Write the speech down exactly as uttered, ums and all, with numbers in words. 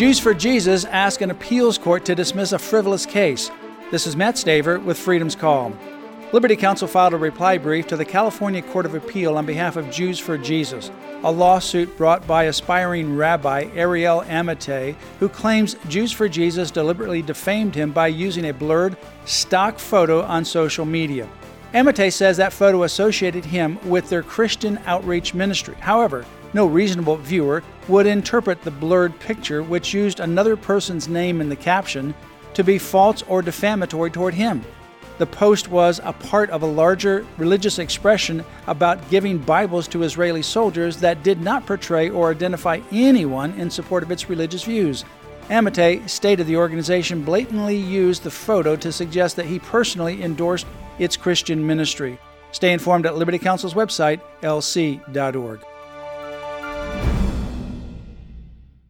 Jews for Jesus ask an appeals court to dismiss a frivolous case. This is Matt Staver with Freedom's Call. Liberty Counsel filed a reply brief to the California Court of Appeal on behalf of Jews for Jesus, a lawsuit brought by aspiring Rabbi Ariel Amate, who claims Jews for Jesus deliberately defamed him by using a blurred, stock photo on social media. Amate says that photo associated him with their Christian outreach ministry. However, no reasonable viewer would interpret the blurred picture, which used another person's name in the caption, to be false or defamatory toward him. The post was a part of a larger religious expression about giving Bibles to Israeli soldiers that did not portray or identify anyone in support of its religious views. Amate stated the organization blatantly used the photo to suggest that he personally endorsed its Christian ministry. Stay informed at Liberty Counsel's website, L C dot org.